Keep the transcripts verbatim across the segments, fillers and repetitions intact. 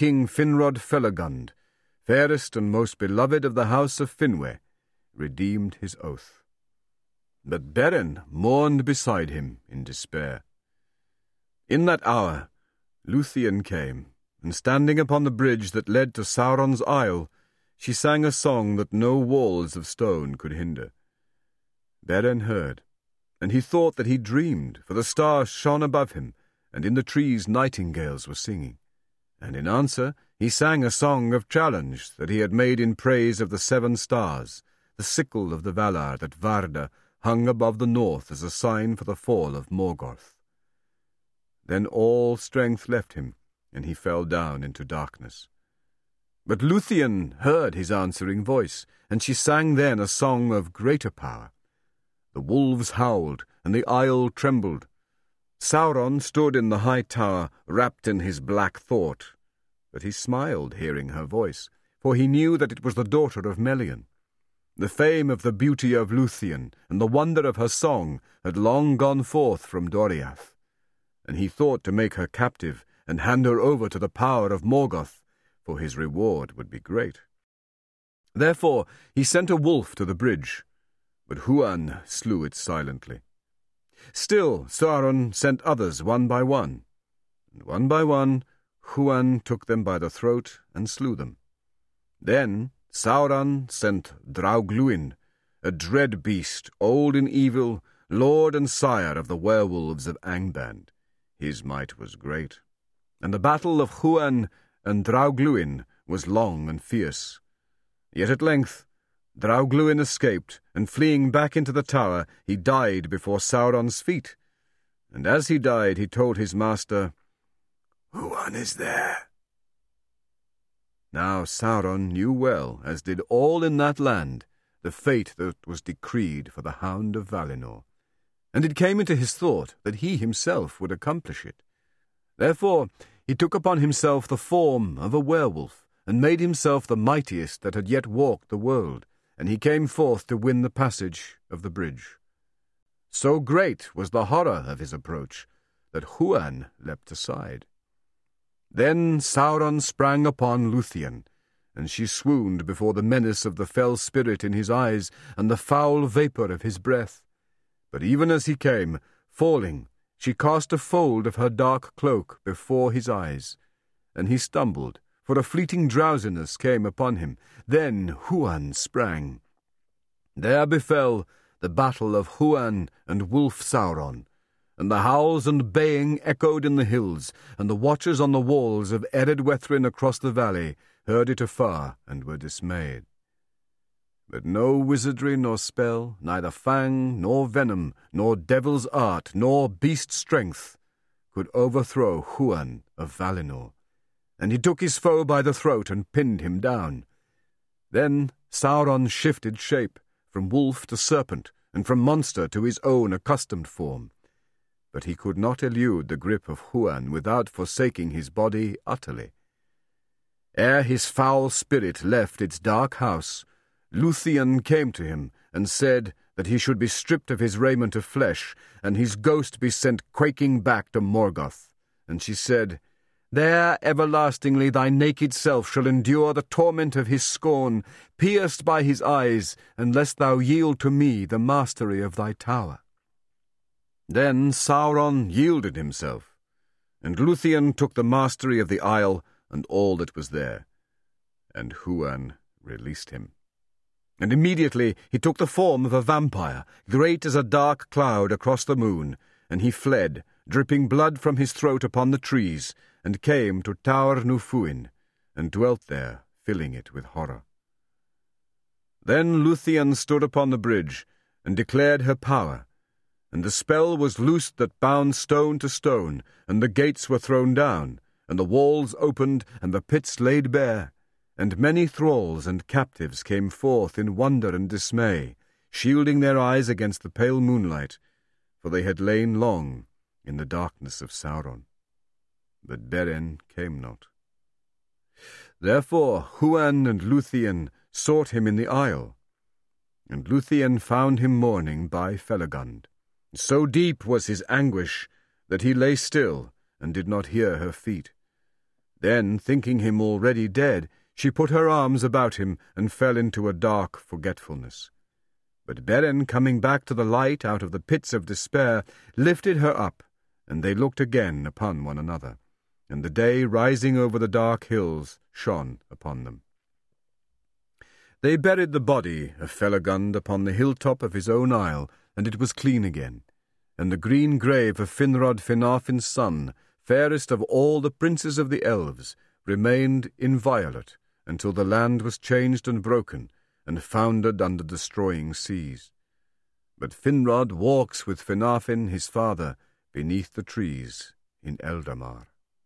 King Finrod Felagund, fairest and most beloved of the house of Finwë, redeemed his oath. But Beren mourned beside him in despair. In that hour Luthien came, and standing upon the bridge that led to Sauron's Isle, she sang a song that no walls of stone could hinder. Beren heard, and he thought that he dreamed, for the stars shone above him, and in the trees nightingales were singing. And in answer he sang a song of challenge that he had made in praise of the seven stars, the sickle of the Valar that Varda hung above the north as a sign for the fall of Morgoth. Then all strength left him, and he fell down into darkness. But Luthien heard his answering voice, and she sang then a song of greater power. The wolves howled, and the isle trembled. Sauron stood in the high tower, wrapped in his black thought. But he smiled, hearing her voice, for he knew that it was the daughter of Melian. The fame of the beauty of Luthien and the wonder of her song had long gone forth from Doriath, and he thought to make her captive and hand her over to the power of Morgoth, for his reward would be great. Therefore he sent a wolf to the bridge, but Huan slew it silently. Still Sauron sent others one by one, and one by one Huan took them by the throat and slew them. Then Sauron sent Draugluin, a dread beast, old and evil, lord and sire of the werewolves of Angband. His might was great, and the battle of Huan and Draugluin was long and fierce. Yet at length Draugluin escaped, and fleeing back into the tower, he died before Sauron's feet. And as he died, he told his master, "Huan is there." Now Sauron knew well, as did all in that land, the fate that was decreed for the Hound of Valinor, and it came into his thought that he himself would accomplish it. Therefore he took upon himself the form of a werewolf, and made himself the mightiest that had yet walked the world, and he came forth to win the passage of the bridge. So great was the horror of his approach that Huan leapt aside. Then Sauron sprang upon Luthien, and she swooned before the menace of the fell spirit in his eyes and the foul vapour of his breath. But even as he came, falling, she cast a fold of her dark cloak before his eyes, and he stumbled, for a fleeting drowsiness came upon him. Then Huan sprang. There befell the battle of Huan and Wolf Sauron, and the howls and baying echoed in the hills, and the watchers on the walls of Eredwethrin across the valley heard it afar and were dismayed. But no wizardry nor spell, neither fang nor venom, nor devil's art, nor beast strength, could overthrow Huan of Valinor, and he took his foe by the throat and pinned him down. Then Sauron shifted shape, from wolf to serpent, and from monster to his own accustomed form. But he could not elude the grip of Huan without forsaking his body utterly. Ere his foul spirit left its dark house, Luthien came to him and said that he should be stripped of his raiment of flesh, and his ghost be sent quaking back to Morgoth. And she said, "There everlastingly thy naked self shall endure the torment of his scorn, pierced by his eyes, unless thou yield to me the mastery of thy tower." Then Sauron yielded himself, and Luthien took the mastery of the isle and all that was there, and Huan released him. And immediately he took the form of a vampire, great as a dark cloud across the moon, and he fled, dripping blood from his throat upon the trees, and came to Taur Nufuin, and dwelt there, filling it with horror. Then Luthien stood upon the bridge, and declared her power, and the spell was loosed that bound stone to stone, and the gates were thrown down, and the walls opened, and the pits laid bare, and many thralls and captives came forth in wonder and dismay, shielding their eyes against the pale moonlight, for they had lain long in the darkness of Sauron. But Beren came not. Therefore Huan and Luthien sought him in the isle, and Luthien found him mourning by Felagund. So deep was his anguish that he lay still and did not hear her feet. Then, thinking him already dead, she put her arms about him and fell into a dark forgetfulness. But Beren, coming back to the light out of the pits of despair, lifted her up, and they looked again upon one another, and the day rising over the dark hills shone upon them. They buried the body of Felagund upon the hilltop of his own isle, and it was clean again, and the green grave of Finrod Finarfin's son, fairest of all the princes of the elves, remained inviolate until the land was changed and broken, and foundered under destroying seas. But Finrod walks with Finarfin his father beneath the trees in Eldamar.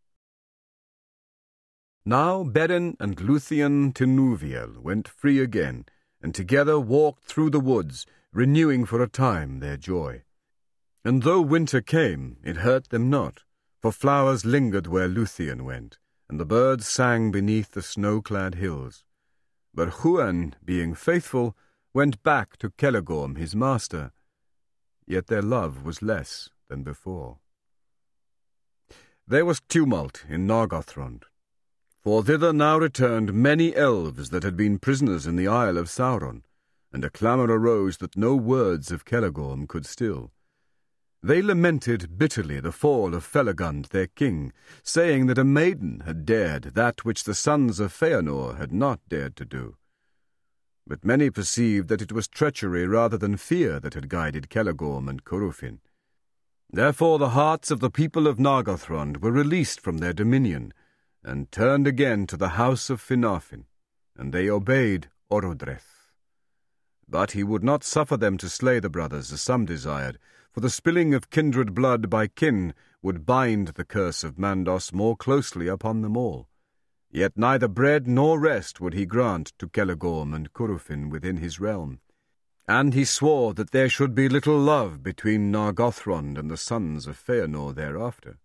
Now Beren and Luthien Tinuviel went free again, and together walked through the woods, renewing for a time their joy. And though winter came, it hurt them not, for flowers lingered where Luthien went, and the birds sang beneath the snow-clad hills. But Huan, being faithful, went back to Celegorm his master, yet their love was less than before. There was tumult in Nargothrond, for thither now returned many elves that had been prisoners in the Isle of Sauron, and a clamour arose that no words of Celegorm could still. They lamented bitterly the fall of Felagund their king, saying that a maiden had dared that which the sons of Feanor had not dared to do. But many perceived that it was treachery rather than fear that had guided Celegorm and Curufin. Therefore the hearts of the people of Nargothrond were released from their dominion, and turned again to the house of Finarfin, and they obeyed Orodreth. But he would not suffer them to slay the brothers, as some desired, for the spilling of kindred blood by kin would bind the curse of Mandos more closely upon them all. Yet neither bread nor rest would he grant to Celegorm and Curufin within his realm. And he swore that there should be little love between Nargothrond and the sons of Feanor thereafter.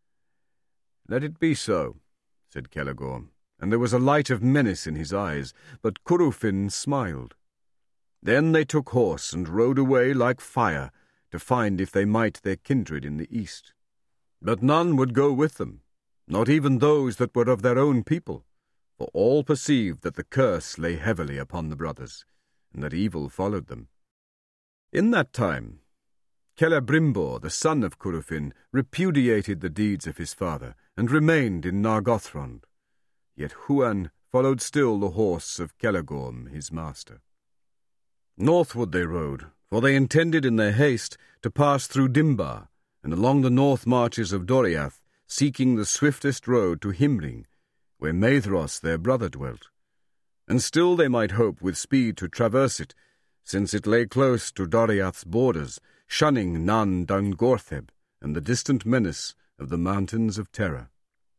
Let it be so, said Celegorm, and there was a light of menace in his eyes, but Curufin smiled. Then they took horse and rode away like fire, to find if they might their kindred in the east. But none would go with them, not even those that were of their own people, for all perceived that the curse lay heavily upon the brothers, and that evil followed them. In that time, Celebrimbor, the son of Curufin, repudiated the deeds of his father, and remained in Nargothrond. Yet Huan followed still the horse of Celegorm his master. Northward they rode, for they intended in their haste to pass through Dimbar, and along the north marches of Doriath, seeking the swiftest road to Himring, where Maedhros their brother dwelt. And still they might hope with speed to traverse it, since it lay close to Doriath's borders, shunning Nan Dungortheb and the distant menace of the Mountains of Terror.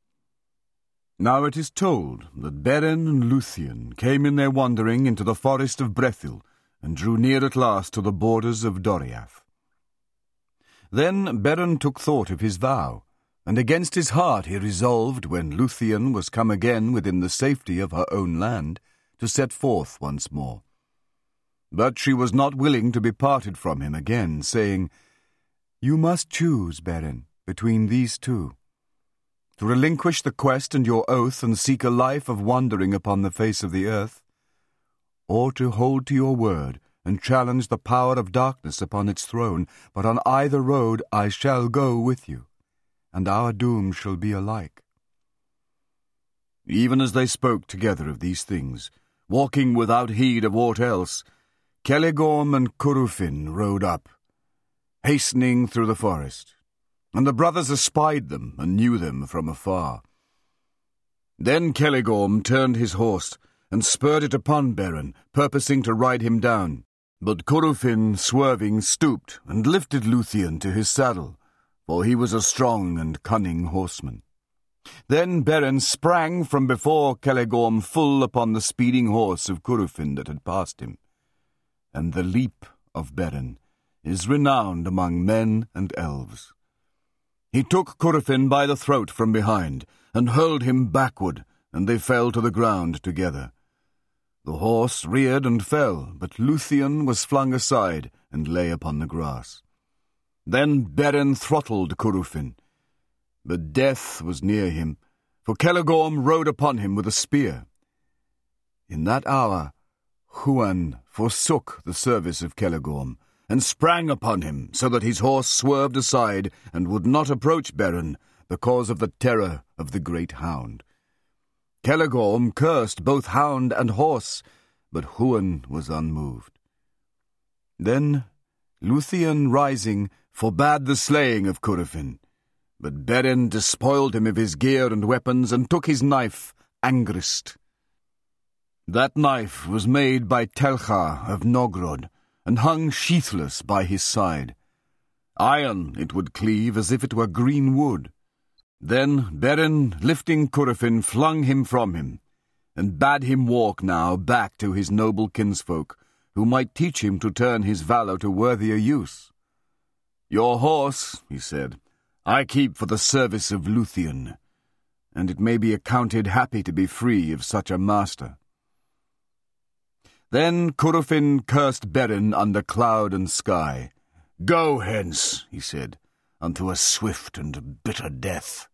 Now it is told that Beren and Luthien came in their wandering into the forest of Brethil, and drew near at last to the borders of Doriath. Then Beren took thought of his vow, and against his heart he resolved, when Luthien was come again within the safety of her own land, to set forth once more. But she was not willing to be parted from him again, saying, "You must choose, Beren, between these two. To relinquish the quest and your oath and seek a life of wandering upon the face of the earth, or to hold to your word and challenge the power of darkness upon its throne, but on either road I shall go with you, and our doom shall be alike." Even as they spoke together of these things, walking without heed of aught else, Celegorm and Curufin rode up, hastening through the forest, and the brothers espied them and knew them from afar. Then Celegorm turned his horse, and spurred it upon Beren, purposing to ride him down. But Curufin, swerving, stooped and lifted Luthien to his saddle, for he was a strong and cunning horseman. Then Beren sprang from before Celegorm full upon the speeding horse of Curufin that had passed him. And the leap of Beren is renowned among men and elves. He took Curufin by the throat from behind, and hurled him backward, and they fell to the ground together. The horse reared and fell, but Luthien was flung aside and lay upon the grass. Then Beren throttled Curufin, but death was near him, for Celegorm rode upon him with a spear. In that hour Huan forsook the service of Celegorm, and sprang upon him, so that his horse swerved aside and would not approach Beren, because of the terror of the great hound. Celegorm cursed both hound and horse, but Huan was unmoved. Then Luthien, rising, forbade the slaying of Curufin, but Beren despoiled him of his gear and weapons, and took his knife, Angrist. That knife was made by Telcha of Nogrod, and hung sheathless by his side. Iron it would cleave as if it were green wood. Then Beren, lifting Curufin, flung him from him, and bade him walk now back to his noble kinsfolk, who might teach him to turn his valour to worthier use. "Your horse," he said, "I keep for the service of Luthien, and it may be accounted happy to be free of such a master." Then Curufin cursed Beren under cloud and sky. "Go hence," he said, "unto a swift and bitter death."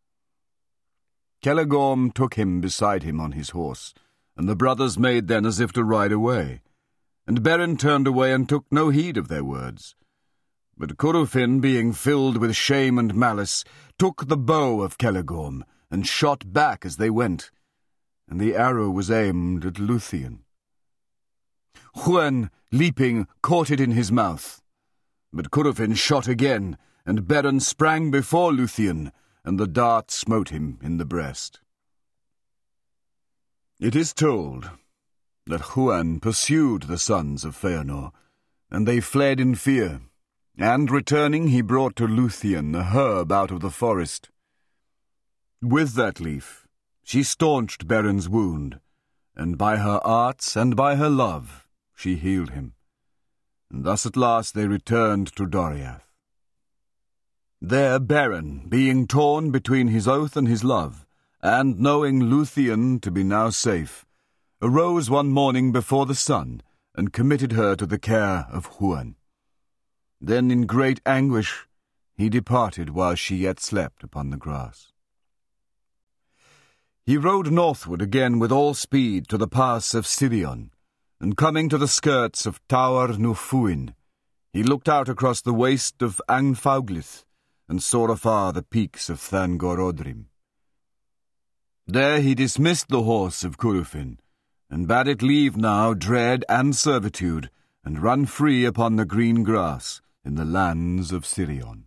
Celegorm took him beside him on his horse, and the brothers made then as if to ride away. And Beren turned away and took no heed of their words. But Curufin, being filled with shame and malice, took the bow of Celegorm, and shot back as they went, and the arrow was aimed at Luthien. Huan, leaping, caught it in his mouth. But Curufin shot again, and Beren sprang before Luthien, and the dart smote him in the breast. It is told that Huan pursued the sons of Feanor, and they fled in fear, and returning he brought to Luthien a herb out of the forest. With that leaf she staunched Beren's wound, and by her arts and by her love she healed him, and thus at last they returned to Doriath. There Beren, being torn between his oath and his love, and knowing Luthien to be now safe, arose one morning before the sun, and committed her to the care of Huan. Then in great anguish he departed while she yet slept upon the grass. He rode northward again with all speed to the pass of Sirion, and coming to the skirts of Tower Nufuin, he looked out across the waste of Angfauglith, and saw afar the peaks of Thangorodrim. There he dismissed the horse of Curufin, and bade it leave now dread and servitude, and run free upon the green grass in the lands of Sirion.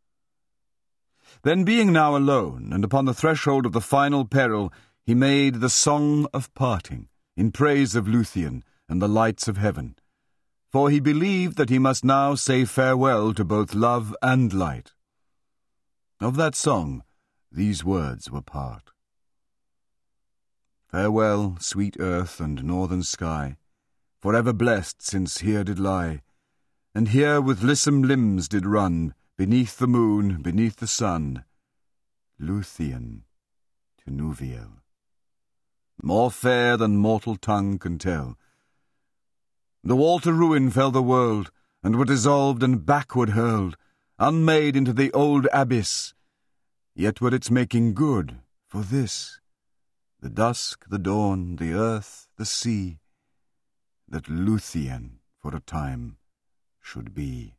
Then being now alone, and upon the threshold of the final peril, he made the song of parting, in praise of Luthien and the lights of heaven, for he believed that he must now say farewell to both love and light. Of that song these words were part. Farewell, sweet earth and northern sky, for ever blessed since here did lie, and here with lissome limbs did run, beneath the moon, beneath the sun, Luthien to Nuviel. More fair than mortal tongue can tell. The wall to ruin fell the world, and were dissolved and backward hurled, unmade into the old abyss. Yet were its making good for this, the dusk, the dawn, the earth, the sea, that Luthien for a time should be.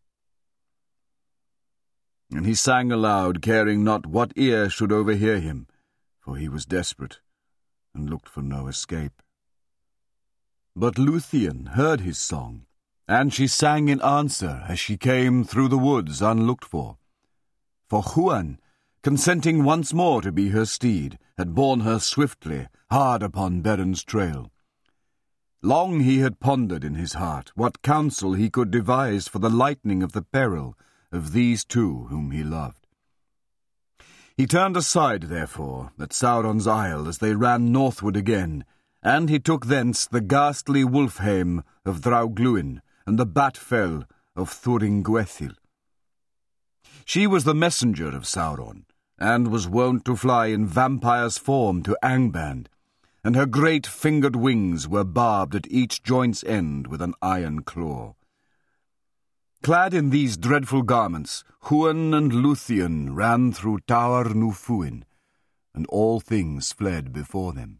And he sang aloud, caring not what ear should overhear him, for he was desperate, and looked for no escape. But Luthien heard his song, and she sang in answer as she came through the woods unlooked for. For Huan, consenting once more to be her steed, had borne her swiftly, hard upon Beren's trail. Long he had pondered in his heart what counsel he could devise for the lightening of the peril of these two whom he loved. He turned aside, therefore, at Sauron's isle as they ran northward again, and he took thence the ghastly Wulfheim of Draugluin, and the Batfell of Thuringwethil. She was the messenger of Sauron, and was wont to fly in vampire's form to Angband, and her great fingered wings were barbed at each joint's end with an iron claw. Clad in these dreadful garments, Huan and Luthien ran through Tower Nufuin, and all things fled before them.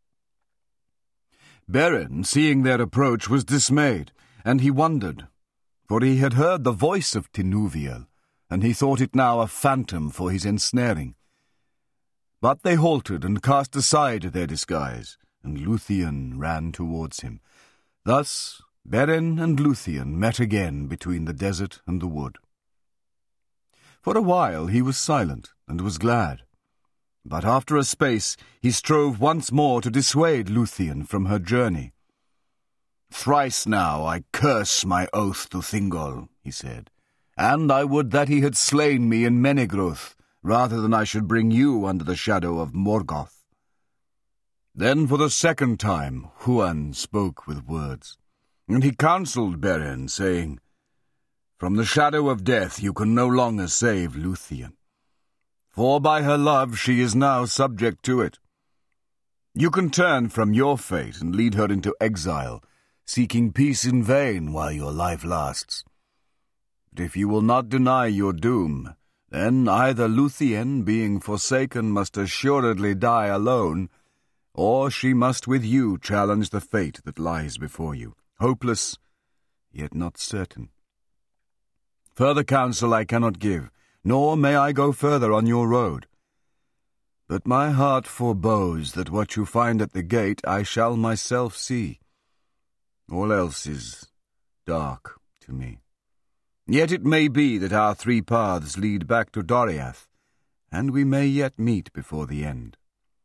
Beren, seeing their approach, was dismayed, and he wondered, for he had heard the voice of Tinuviel, and he thought it now a phantom for his ensnaring. But they halted and cast aside their disguise, and Luthien ran towards him. Thus Beren and Luthien met again between the desert and the wood. For a while he was silent, and was glad. But after a space he strove once more to dissuade Luthien from her journey. "Thrice now I curse my oath to Thingol," he said, "and I would that he had slain me in Menegroth, rather than I should bring you under the shadow of Morgoth." Then for the second time Huan spoke with words, and he counselled Beren, saying, "From the shadow of death you can no longer save Luthien, for by her love she is now subject to it. You can turn from your fate and lead her into exile, seeking peace in vain while your life lasts. But if you will not deny your doom, then either Luthien, being forsaken, must assuredly die alone, or she must with you challenge the fate that lies before you, hopeless, yet not certain. Further counsel I cannot give, nor may I go further on your road. But my heart forebodes that what you find at the gate I shall myself see. All else is dark to me. Yet it may be that our three paths lead back to Doriath, and we may yet meet before the end."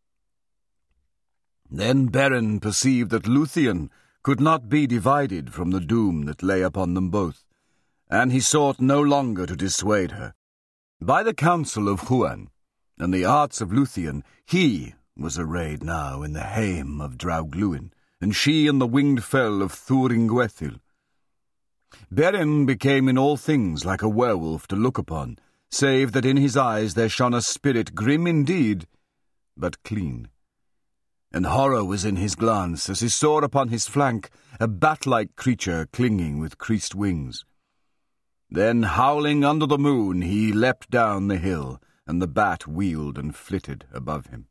Then Beren perceived that Luthien could not be divided from the doom that lay upon them both, and he sought no longer to dissuade her. By the counsel of Huan and the arts of Luthien, he was arrayed now in the hame of Draugluin, and she in the winged fell of Thuringwethil. Beren became in all things like a werewolf to look upon, save that in his eyes there shone a spirit grim indeed, but clean. And horror was in his glance as he saw upon his flank a bat-like creature clinging with creased wings. Then, howling under the moon, he leapt down the hill, and the bat wheeled and flitted above him.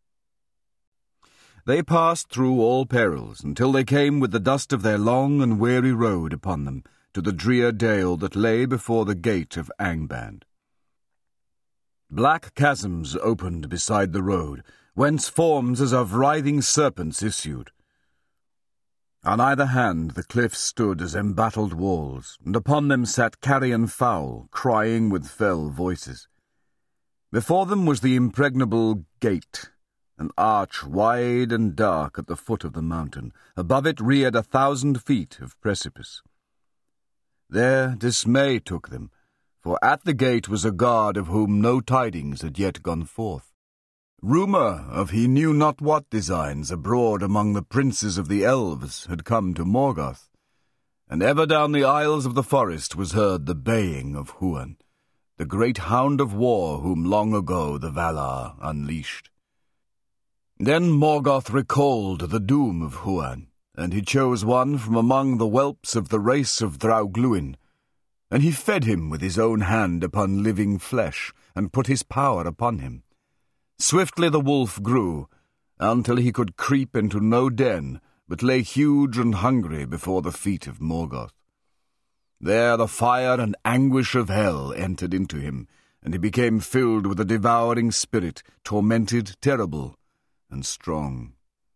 They passed through all perils, until they came with the dust of their long and weary road upon them, to the drear dale that lay before the gate of Angband. Black chasms opened beside the road, whence forms as of writhing serpents issued. On either hand the cliffs stood as embattled walls, and upon them sat carrion fowl, crying with fell voices. Before them was the impregnable gate, an arch wide and dark at the foot of the mountain. Above it reared a thousand feet of precipice. There dismay took them, for at the gate was a guard of whom no tidings had yet gone forth. Rumour of he knew not what designs abroad among the princes of the elves had come to Morgoth, and ever down the aisles of the forest was heard the baying of Huan, the great hound of war whom long ago the Valar unleashed. Then Morgoth recalled the doom of Huan, and he chose one from among the whelps of the race of Draugluin, and he fed him with his own hand upon living flesh, and put his power upon him. Swiftly the wolf grew, until he could creep into no den, but lay huge and hungry before the feet of Morgoth. There the fire and anguish of hell entered into him, and he became filled with a devouring spirit, tormented, terrible, and strong.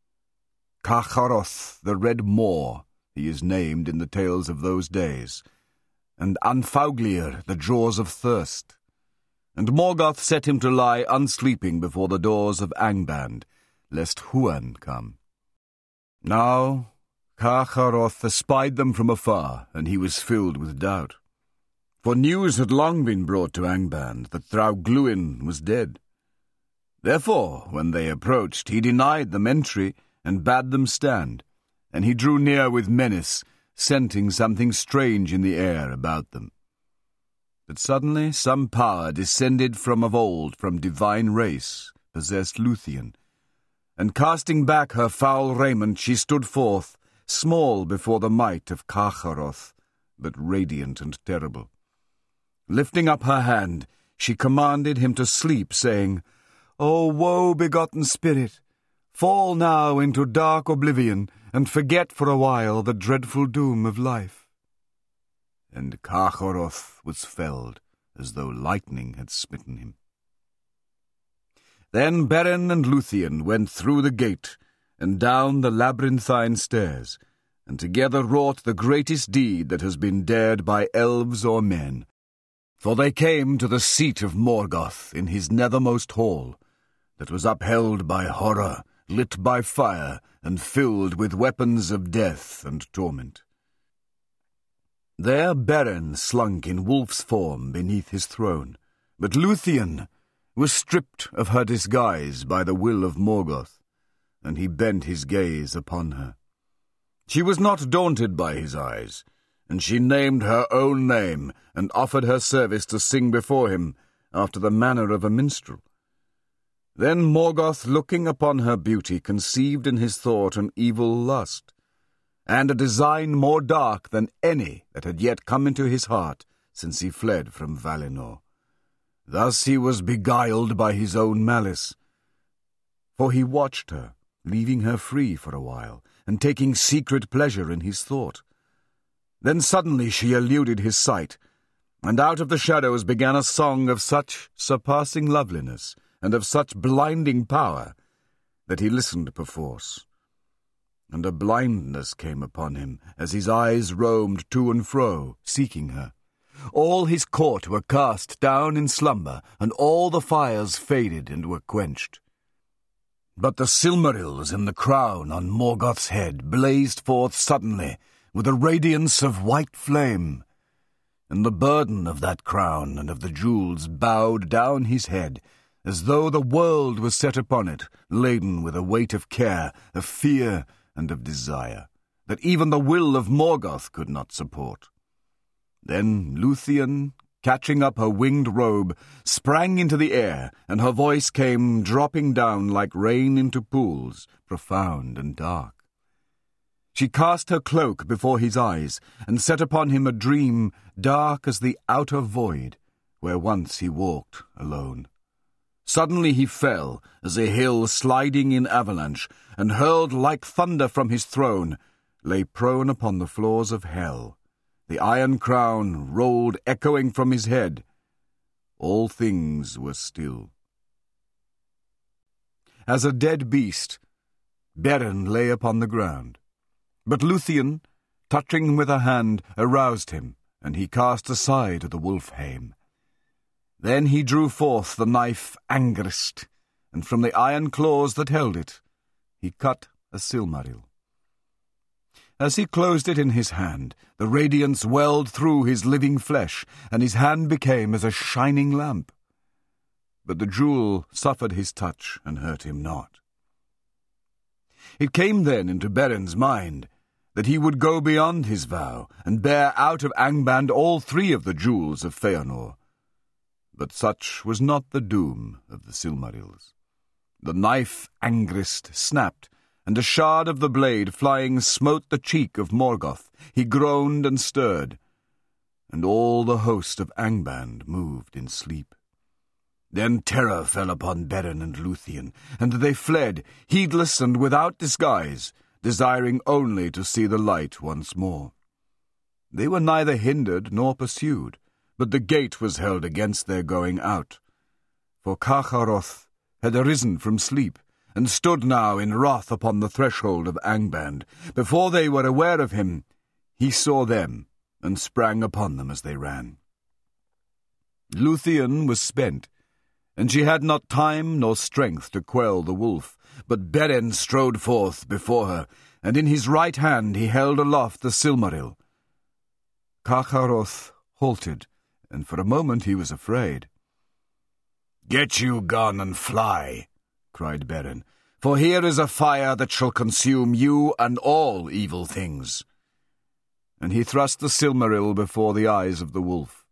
Carcharoth, the Red Moor, he is named in the tales of those days, and Anfauglier, the Jaws of Thirst. And Morgoth set him to lie unsleeping before the doors of Angband, lest Huan come. Now Carcharoth espied them from afar, and he was filled with doubt. For news had long been brought to Angband that Draugluin was dead. Therefore, when they approached, he denied them entry and bade them stand, and he drew near with menace, scenting something strange in the air about them. But suddenly some power descended from of old, from divine race, possessed Luthien, and casting back her foul raiment she stood forth, small before the might of Carcharoth, but radiant and terrible. Lifting up her hand, she commanded him to sleep, saying, O woe-begotten spirit, fall now into dark oblivion, and forget for a while the dreadful doom of life." And Carcharoth was felled, as though lightning had smitten him. Then Beren and Luthien went through the gate, and down the labyrinthine stairs, and together wrought the greatest deed that has been dared by elves or men. For they came to the seat of Morgoth in his nethermost hall, that was upheld by horror, lit by fire, and filled with weapons of death and torment. There Beren slunk in wolf's form beneath his throne, but Luthien was stripped of her disguise by the will of Morgoth, and he bent his gaze upon her. She was not daunted by his eyes, and she named her own name, and offered her service to sing before him, after the manner of a minstrel. Then Morgoth, looking upon her beauty, conceived in his thought an evil lust, and a design more dark than any that had yet come into his heart since he fled from Valinor. Thus he was beguiled by his own malice, for he watched her, leaving her free for a while, and taking secret pleasure in his thought. Then suddenly she eluded his sight, and out of the shadows began a song of such surpassing loveliness and of such blinding power that he listened perforce. And a blindness came upon him as his eyes roamed to and fro, seeking her. All his court were cast down in slumber, and all the fires faded and were quenched. But the Silmarils in the crown on Morgoth's head blazed forth suddenly with a radiance of white flame, and the burden of that crown and of the jewels bowed down his head, as though the world was set upon it, laden with a weight of care, of fear, and of desire, that even the will of Morgoth could not support. Then Luthien, catching up her winged robe, sprang into the air, and her voice came dropping down like rain into pools, profound and dark. She cast her cloak before his eyes, and set upon him a dream dark as the outer void, where once he walked alone. Suddenly he fell, as a hill sliding in avalanche, and hurled like thunder from his throne, lay prone upon the floors of hell. The iron crown rolled echoing from his head. All things were still. As a dead beast, Beren lay upon the ground. But Luthien, touching him with her hand, aroused him, and he cast aside the wolf-hame. Then he drew forth the knife Angrist, and from the iron claws that held it, he cut a Silmaril. As he closed it in his hand, the radiance welled through his living flesh, and his hand became as a shining lamp. But the jewel suffered his touch and hurt him not. It came then into Beren's mind that he would go beyond his vow, and bear out of Angband all three of the jewels of Feanor. But such was not the doom of the Silmarils. The knife Angrist snapped, and a shard of the blade flying smote the cheek of Morgoth. He groaned and stirred, and all the host of Angband moved in sleep. Then terror fell upon Beren and Luthien, and they fled, heedless and without disguise, desiring only to see the light once more. They were neither hindered nor pursued, but the gate was held against their going out. For Carcharoth had arisen from sleep, and stood now in wrath upon the threshold of Angband. Before they were aware of him, he saw them, and sprang upon them as they ran. Luthien was spent, and she had not time nor strength to quell the wolf, but Beren strode forth before her, and in his right hand he held aloft the Silmaril. Carcharoth halted, and for a moment he was afraid. "Get you gone and fly," cried Beren, "for here is a fire that shall consume you and all evil things." And he thrust the Silmaril before the eyes of the wolf.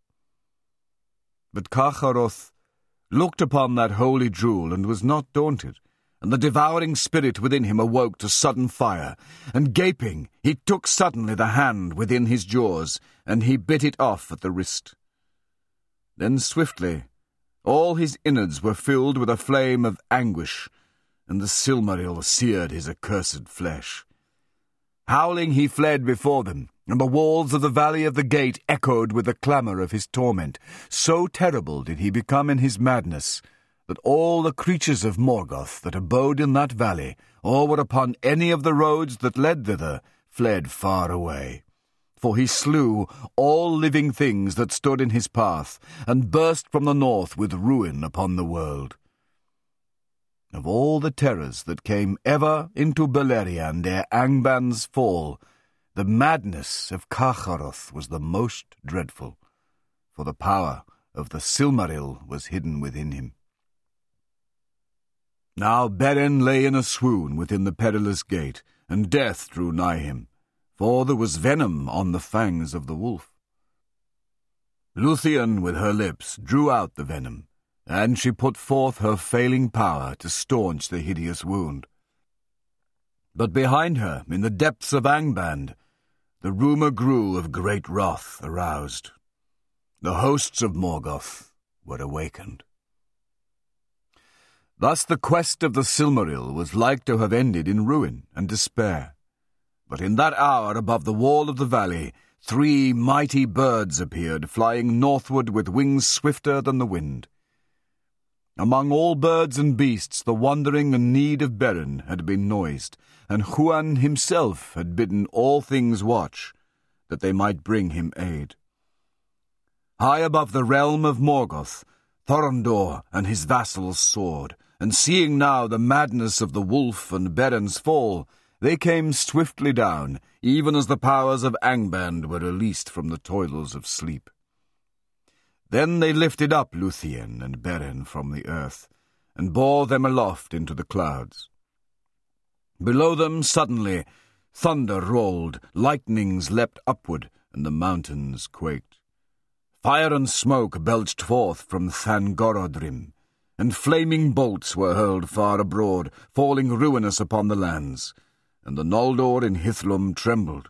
But Carcharoth looked upon that holy jewel and was not daunted, and the devouring spirit within him awoke to sudden fire, and gaping he took suddenly the hand within his jaws, and he bit it off at the wrist. Then swiftly All his innards were filled with a flame of anguish, and the Silmaril seared his accursed flesh. Howling he fled before them, and the walls of the Valley of the Gate echoed with the clamour of his torment. So terrible did he become in his madness, that all the creatures of Morgoth that abode in that valley, or were upon any of the roads that led thither, fled far away. For he slew all living things that stood in his path, and burst from the north with ruin upon the world. Of all the terrors that came ever into Beleriand ere Angband's fall, the madness of Carcharoth was the most dreadful, for the power of the Silmaril was hidden within him. Now Beren lay in a swoon within the perilous gate, and death drew nigh him, for there was venom on the fangs of the wolf. Luthien with her lips drew out the venom, and she put forth her failing power to staunch the hideous wound. But behind her, in the depths of Angband, the rumour grew of great wrath aroused. The hosts of Morgoth were awakened. Thus the quest of the Silmaril was like to have ended in ruin and despair. But in that hour above the wall of the valley, three mighty birds appeared, flying northward with wings swifter than the wind. Among all birds and beasts the wandering and need of Beren had been noised, and Huan himself had bidden all things watch, that they might bring him aid. High above the realm of Morgoth, Thorondor and his vassals soared, and seeing now the madness of the wolf and Beren's fall, they came swiftly down, even as the powers of Angband were released from the toils of sleep. Then they lifted up Luthien and Beren from the earth, and bore them aloft into the clouds. Below them, suddenly, thunder rolled, lightnings leapt upward, and the mountains quaked. Fire and smoke belched forth from Thangorodrim, and flaming bolts were hurled far abroad, falling ruinous upon the lands, and the Noldor in Hithlum trembled.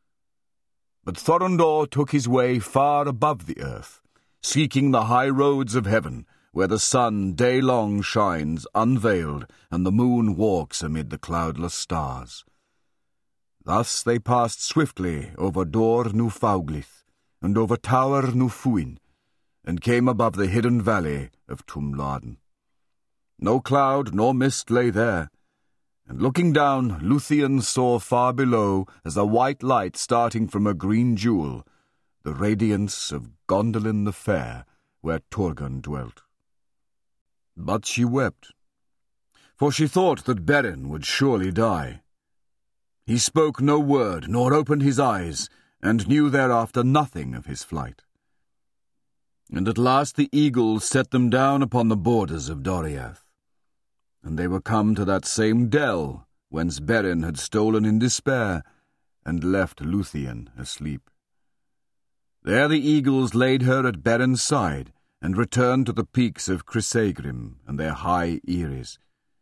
But Thorondor took his way far above the earth, seeking the high roads of heaven, where the sun day-long shines unveiled, and the moon walks amid the cloudless stars. Thus they passed swiftly over Dor Nufauglyth, and over Tower Nufuin, and came above the hidden valley of Tumladen. No cloud nor mist lay there, and looking down, Luthien saw far below, as a white light starting from a green jewel, the radiance of Gondolin the Fair, where Turgon dwelt. But she wept, for she thought that Beren would surely die. He spoke no word, nor opened his eyes, and knew thereafter nothing of his flight. And at last the eagles set them down upon the borders of Doriath, and they were come to that same dell whence Beren had stolen in despair, and left Luthien asleep. There the eagles laid her at Beren's side, and returned to the peaks of Crisegrim and their high eyries.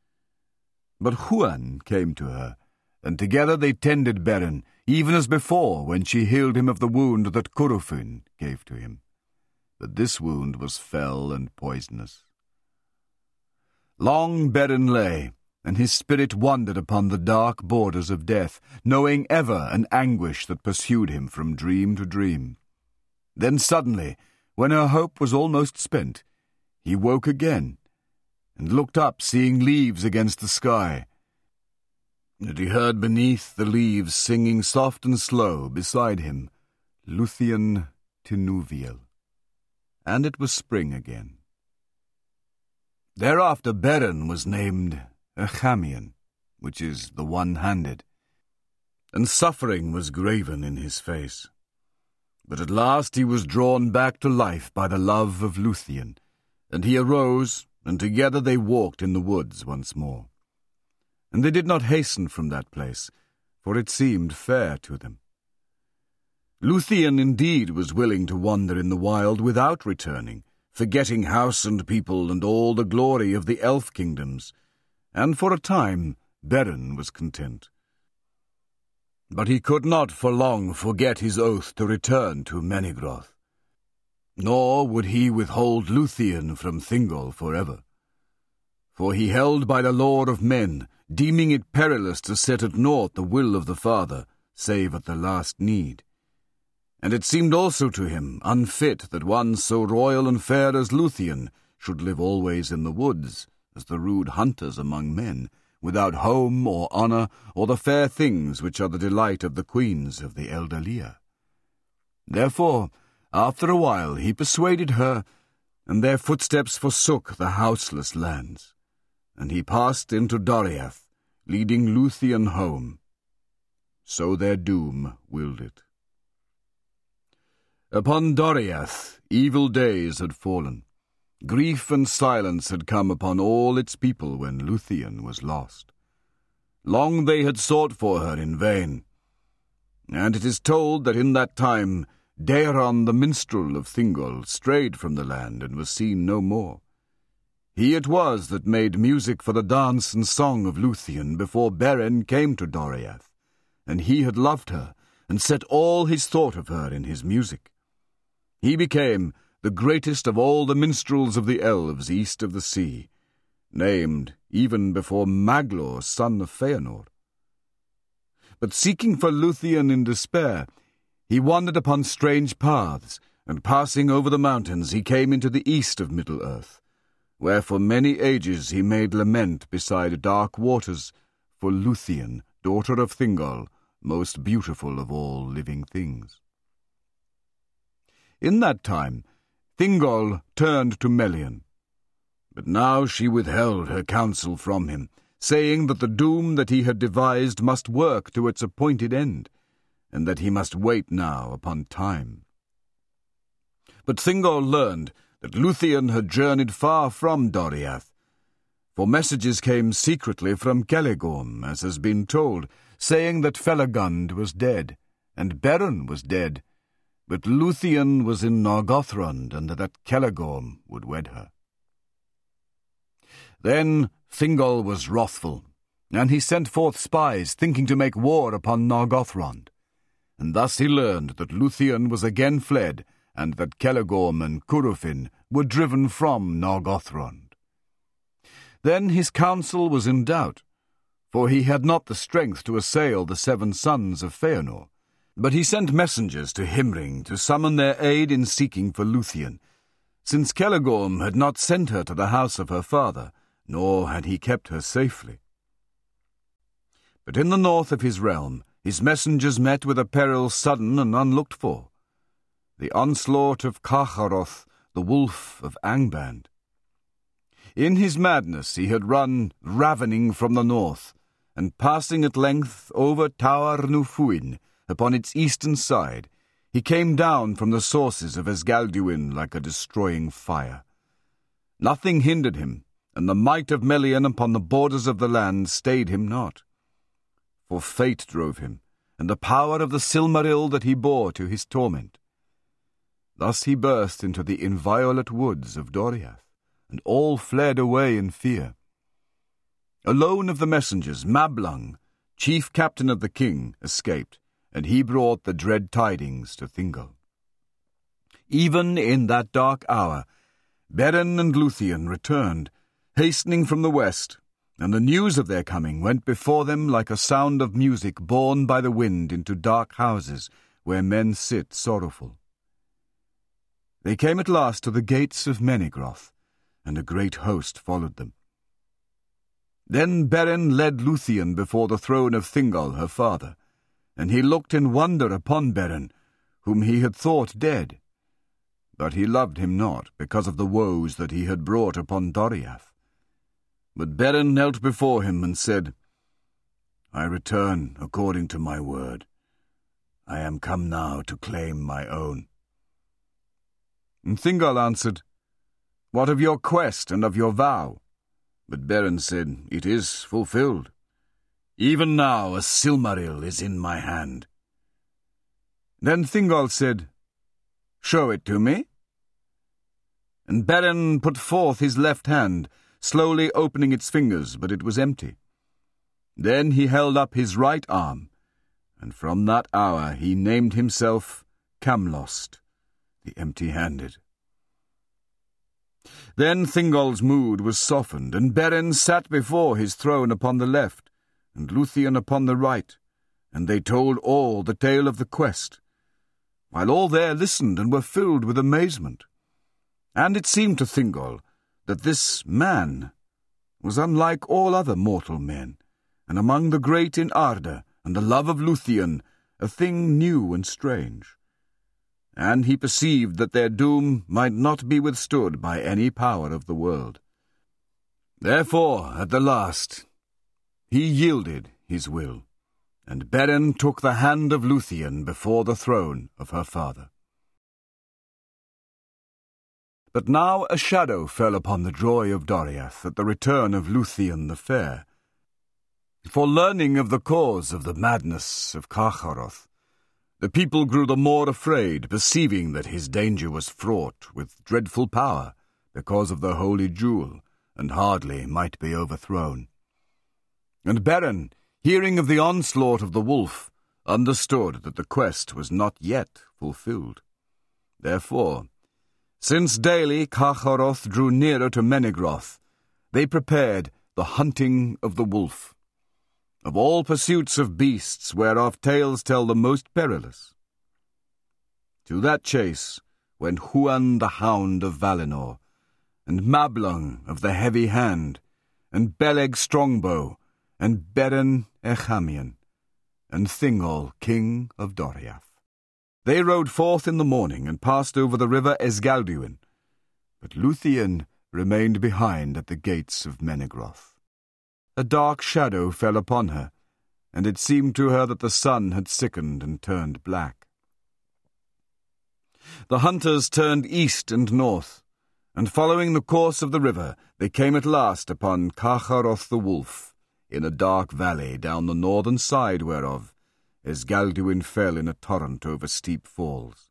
But Huan came to her, and together they tended Beren, even as before when she healed him of the wound that Curufin gave to him. But this wound was fell and poisonous. Long Beren lay, and his spirit wandered upon the dark borders of death, knowing ever an anguish that pursued him from dream to dream. Then suddenly, when her hope was almost spent, he woke again, and looked up, seeing leaves against the sky. And he heard beneath the leaves, singing soft and slow beside him, Luthien Tinuviel. And it was spring again. Thereafter Beren was named Echamion, which is the one-handed, and suffering was graven in his face. But at last he was drawn back to life by the love of Luthien, and he arose, and together they walked in the woods once more. And they did not hasten from that place, for it seemed fair to them. Luthien indeed was willing to wander in the wild without returning, forgetting house and people and all the glory of the elf kingdoms, and for a time Beren was content. But he could not for long forget his oath to return to Menegroth. Nor would he withhold Luthien from Thingol forever. For he held by the law of men, deeming it perilous to set at naught the will of the Father, save at the last need. And it seemed also to him unfit that one so royal and fair as Luthien should live always in the woods, as the rude hunters among men, without home or honour or the fair things which are the delight of the queens of the Eldalia. Therefore, after a while he persuaded her, and their footsteps forsook the houseless lands, and he passed into Doriath, leading Luthien home. So their doom willed it. Upon Doriath evil days had fallen. Grief and silence had come upon all its people when Luthien was lost. Long they had sought for her in vain, and it is told that in that time Daeron the minstrel of Thingol strayed from the land and was seen no more. He it was that made music for the dance and song of Luthien before Beren came to Doriath, and he had loved her and set all his thought of her in his music. He became the greatest of all the minstrels of the elves east of the sea, named even before Maglor, son of Feanor. But seeking for Luthien in despair, he wandered upon strange paths, and passing over the mountains he came into the east of Middle-earth, where for many ages he made lament beside dark waters for Luthien, daughter of Thingol, most beautiful of all living things. In that time Thingol turned to Melian, but now she withheld her counsel from him, saying that the doom that he had devised must work to its appointed end, and that he must wait now upon time. But Thingol learned that Luthien had journeyed far from Doriath, for messages came secretly from Celegorm, as has been told, saying that Felagund was dead, and Beren was dead, but Luthien was in Nargothrond, and that Celegorm would wed her. Then Thingol was wrathful, and he sent forth spies, thinking to make war upon Nargothrond. And thus he learned that Luthien was again fled, and that Celegorm and Curufin were driven from Nargothrond. Then his counsel was in doubt, for he had not the strength to assail the seven sons of Feanor. But he sent messengers to Himring to summon their aid in seeking for Luthien, since Celegorm had not sent her to the house of her father, nor had he kept her safely. But in the north of his realm his messengers met with a peril sudden and unlooked for, the onslaught of Carcharoth, the wolf of Angband. In his madness he had run ravening from the north, and passing at length over Tower Nufuin, upon its eastern side, he came down from the sources of Esgalduin like a destroying fire. Nothing hindered him, and the might of Melian upon the borders of the land stayed him not. For fate drove him, and the power of the Silmaril that he bore to his torment. Thus he burst into the inviolate woods of Doriath, and all fled away in fear. Alone of the messengers, Mablung, chief captain of the king, escaped, and he brought the dread tidings to Thingol. Even in that dark hour, Beren and Luthien returned, hastening from the west, and the news of their coming went before them like a sound of music borne by the wind into dark houses where men sit sorrowful. They came at last to the gates of Menegroth, and a great host followed them. Then Beren led Luthien before the throne of Thingol her father, and he looked in wonder upon Beren, whom he had thought dead. But he loved him not, because of the woes that he had brought upon Doriath. But Beren knelt before him and said, I return according to my word. I am come now to claim my own. And Thingol answered, What of your quest and of your vow? But Beren said, It is fulfilled. Even now a Silmaril is in my hand. Then Thingol said, Show it to me. And Beren put forth his left hand, slowly opening its fingers, but it was empty. Then he held up his right arm, and from that hour he named himself Camlost, the empty-handed. Then Thingol's mood was softened, and Beren sat before his throne upon the left, and Luthien upon the right, and they told all the tale of the quest, while all there listened and were filled with amazement. And it seemed to Thingol that this man was unlike all other mortal men, and among the great in Arda and the love of Luthien, a thing new and strange. And he perceived that their doom might not be withstood by any power of the world. Therefore, at the last, he yielded his will, and Beren took the hand of Luthien before the throne of her father. But now a shadow fell upon the joy of Doriath at the return of Luthien the Fair. For learning of the cause of the madness of Carcharoth, the people grew the more afraid, perceiving that his danger was fraught with dreadful power because of the holy jewel, and hardly might be overthrown. And Beren, hearing of the onslaught of the wolf, understood that the quest was not yet fulfilled. Therefore, since daily Carcharoth drew nearer to Menegroth, they prepared the hunting of the wolf, of all pursuits of beasts whereof tales tell the most perilous. To that chase went Huan the Hound of Valinor, and Mablung of the Heavy Hand, and Beleg Strongbow, and Beren Echamion, and Thingol, king of Doriath. They rode forth in the morning and passed over the river Esgalduin, but Luthien remained behind at the gates of Menegroth. A dark shadow fell upon her, and it seemed to her that the sun had sickened and turned black. The hunters turned east and north, and following the course of the river, they came at last upon Carcharoth the wolf, in a dark valley down the northern side whereof Esgalduin fell in a torrent over steep falls.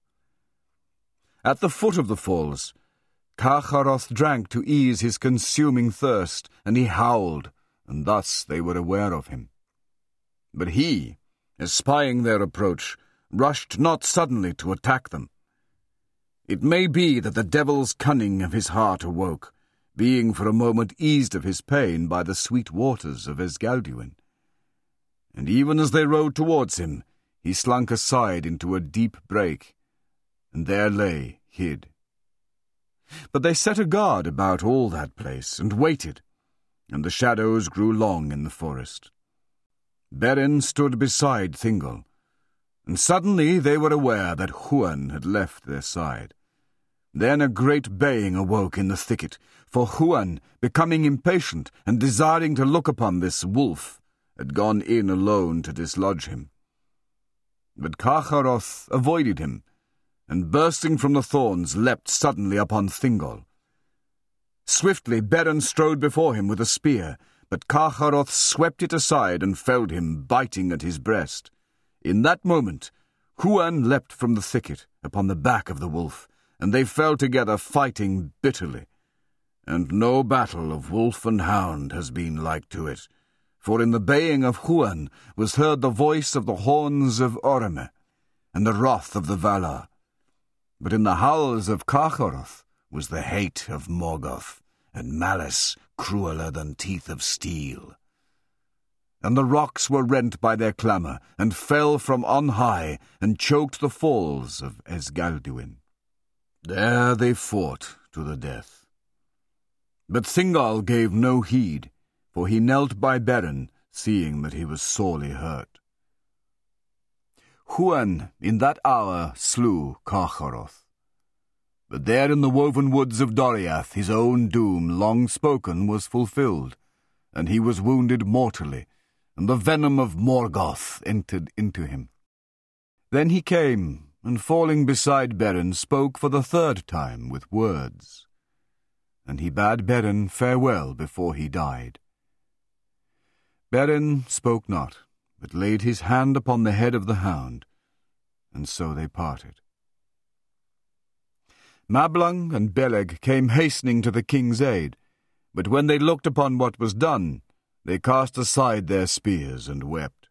At the foot of the falls, Carcharoth drank to ease his consuming thirst, and he howled, and thus they were aware of him. But he, espying their approach, rushed not suddenly to attack them. It may be that the devil's cunning of his heart awoke, being for a moment eased of his pain by the sweet waters of Esgalduin. And even as they rode towards him, he slunk aside into a deep brake, and there lay hid. But they set a guard about all that place, and waited, and the shadows grew long in the forest. Beren stood beside Thingol, and suddenly they were aware that Huan had left their side. Then a great baying awoke in the thicket, for Huan, becoming impatient and desiring to look upon this wolf, had gone in alone to dislodge him. But Carcharoth avoided him, and bursting from the thorns leapt suddenly upon Thingol. Swiftly Beren strode before him with a spear, but Carcharoth swept it aside and felled him, biting at his breast. In that moment, Huan leapt from the thicket upon the back of the wolf, and they fell together fighting bitterly. And no battle of wolf and hound has been like to it, for in the baying of Huan was heard the voice of the horns of Orome, and the wrath of the Valar. But in the howls of Carcharoth was the hate of Morgoth, and malice crueller than teeth of steel. And the rocks were rent by their clamour, and fell from on high, and choked the falls of Esgalduin. There they fought to the death. But Thingol gave no heed, for he knelt by Beren, seeing that he was sorely hurt. Huan in that hour slew Carcharoth. But there in the woven woods of Doriath his own doom, long spoken, was fulfilled, and he was wounded mortally, and the venom of Morgoth entered into him. Then he came, and falling beside Beren, spoke for the third time with words, and he bade Beren farewell before he died. Beren spoke not, but laid his hand upon the head of the hound, and so they parted. Mablung and Beleg came hastening to the king's aid, but when they looked upon what was done, they cast aside their spears and wept.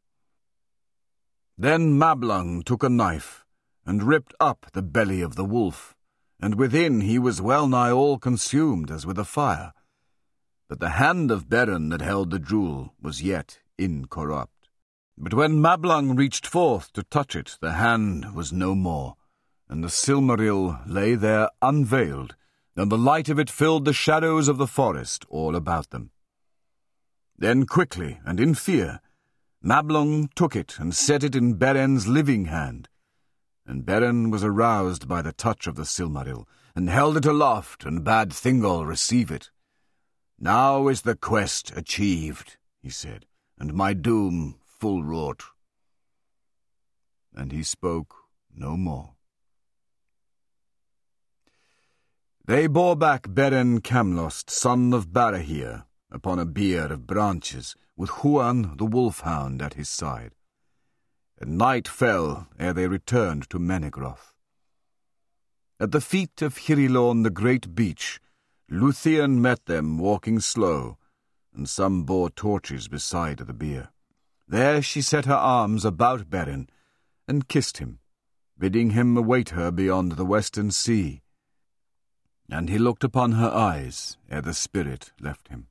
Then Mablung took a knife, and ripped up the belly of the wolf, and within he was well-nigh all consumed as with a fire. But the hand of Beren that held the jewel was yet incorrupt. But when Mablung reached forth to touch it, the hand was no more, and the Silmaril lay there unveiled, and the light of it filled the shadows of the forest all about them. Then quickly, and in fear, Mablung took it and set it in Beren's living hand, and Beren was aroused by the touch of the Silmaril, and held it aloft, and bade Thingol receive it. "Now is the quest achieved," he said, "and my doom full wrought." And he spoke no more. They bore back Beren Camlost, son of Barahir, upon a bier of branches, with Huan the wolf-hound at his side. And night fell ere they returned to Menegroth. At the feet of Hirilon the great beach, Luthien met them walking slow, and some bore torches beside the bier. There she set her arms about Beren, and kissed him, bidding him await her beyond the western sea. And he looked upon her eyes ere the spirit left him.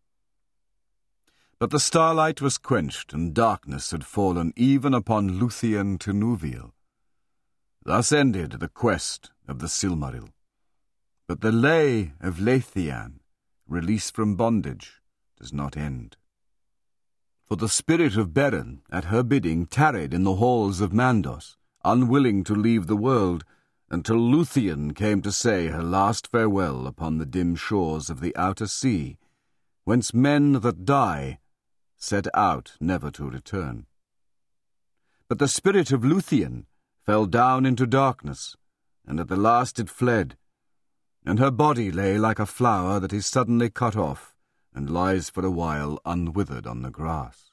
But the starlight was quenched, and darkness had fallen even upon Luthien Tinuviel. Thus ended the quest of the Silmaril. But the lay of Leithian, release from bondage, does not end. For the spirit of Beren, at her bidding, tarried in the halls of Mandos, unwilling to leave the world, until Luthien came to say her last farewell upon the dim shores of the outer sea, whence men that die set out never to return. But the spirit of Luthien fell down into darkness, and at the last it fled, and her body lay like a flower that is suddenly cut off, and lies for a while unwithered on the grass.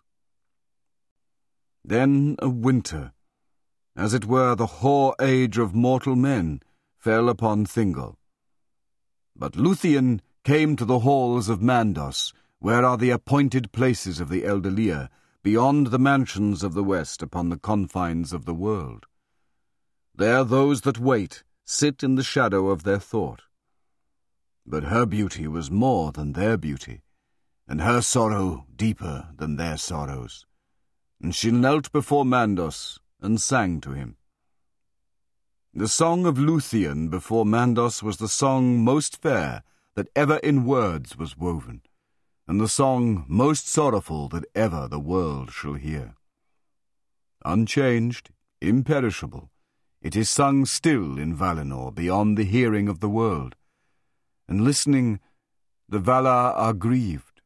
Then a winter, as it were the hoar age of mortal men, fell upon Thingol. But Luthien came to the halls of Mandos, where are the appointed places of the Elderlear, beyond the mansions of the west upon the confines of the world. There those that wait sit in the shadow of their thought. But her beauty was more than their beauty, and her sorrow deeper than their sorrows. And she knelt before Mandos, and sang to him. The song of Luthien before Mandos was the song most fair that ever in words was woven, and the song most sorrowful that ever the world shall hear. Unchanged, imperishable, it is sung still in Valinor beyond the hearing of the world, and listening, the Valar are grieved.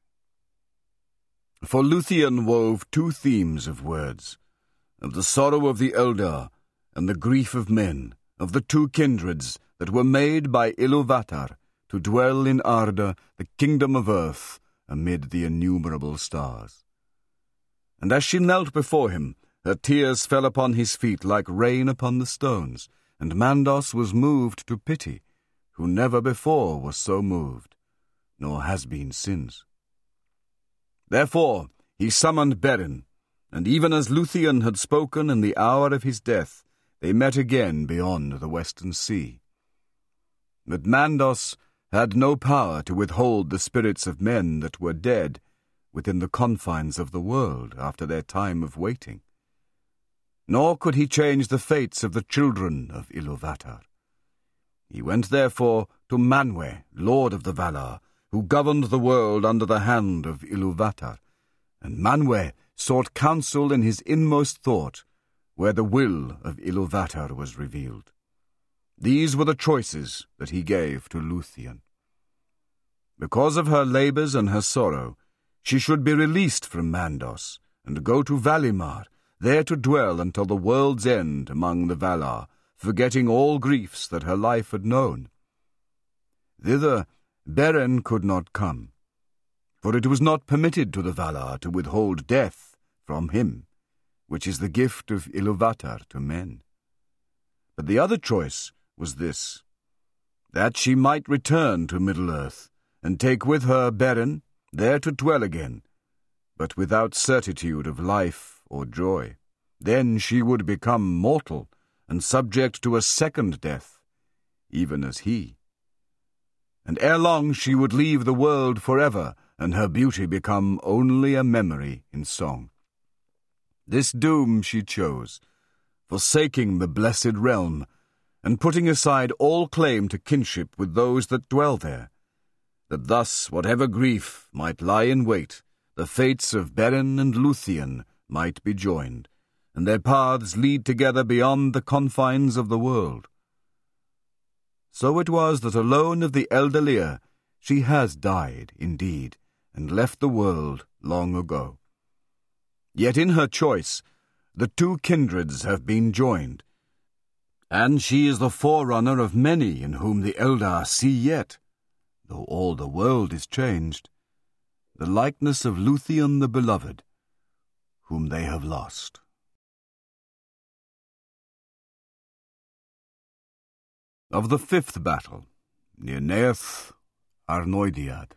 For Luthien wove two themes of words, of the sorrow of the Eldar and the grief of men, of the two kindreds that were made by Iluvatar to dwell in Arda, the kingdom of earth, amid the innumerable stars. And as she knelt before him, her tears fell upon his feet like rain upon the stones, and Mandos was moved to pity, who never before was so moved, nor has been since. Therefore he summoned Beren, and even as Luthien had spoken in the hour of his death, they met again beyond the western sea. But Mandos had no power to withhold the spirits of men that were dead within the confines of the world after their time of waiting. Nor could he change the fates of the children of Iluvatar. He went therefore to Manwë, lord of the Valar, who governed the world under the hand of Iluvatar, and Manwë sought counsel in his inmost thought, where the will of Iluvatar was revealed. These were the choices that he gave to Luthien. Because of her labours and her sorrow, she should be released from Mandos, and go to Valimar, there to dwell until the world's end among the Valar, forgetting all griefs that her life had known. Thither Beren could not come, for it was not permitted to the Valar to withhold death from him, which is the gift of Iluvatar to men. But the other choice was this, that she might return to Middle-earth, and take with her Beren, there to dwell again, but without certitude of life or joy. Then she would become mortal, and subject to a second death, even as he. And ere long she would leave the world forever, and her beauty become only a memory in song. This doom she chose, forsaking the blessed realm, and putting aside all claim to kinship with those that dwell there, that thus whatever grief might lie in wait, the fates of Beren and Luthien might be joined, and their paths lead together beyond the confines of the world. So it was that alone of the Eldalir she has died, indeed, and left the world long ago. Yet in her choice the two kindreds have been joined, and she is the forerunner of many in whom the Eldar see yet, though all the world is changed, the likeness of Luthien the beloved, whom they have lost. Of the fifth battle, near Neath Arnoediad.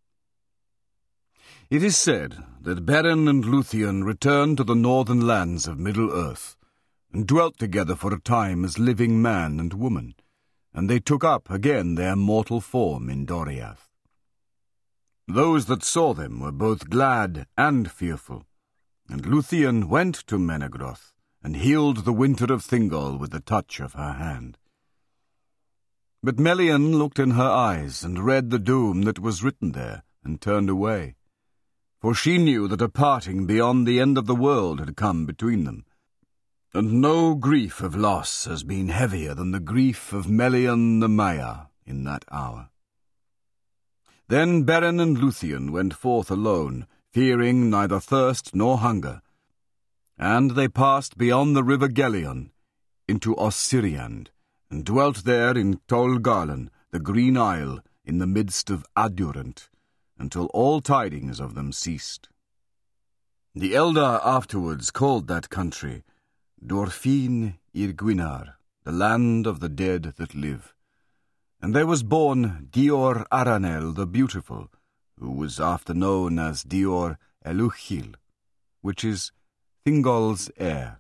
It is said that Beren and Luthien returned to the northern lands of Middle-earth, and dwelt together for a time as living man and woman, and they took up again their mortal form in Doriath. Those that saw them were both glad and fearful, and Luthien went to Menegroth, and healed the winter of Thingol with the touch of her hand. But Melian looked in her eyes, and read the doom that was written there, and turned away. For she knew that a parting beyond the end of the world had come between them, and no grief of loss has been heavier than the grief of Melian the Maya in that hour. Then Beren and Luthien went forth alone, fearing neither thirst nor hunger, and they passed beyond the river Gelion into Ossiriand, and dwelt there in Tol Garlan, the Green Isle, in the midst of Adurant, until all tidings of them ceased. The Eldar afterwards called that country Dorfin Irgwinar, the land of the dead that live. And there was born Dior Aranel the Beautiful, who was after known as Dior Eluchil, which is Thingol's heir.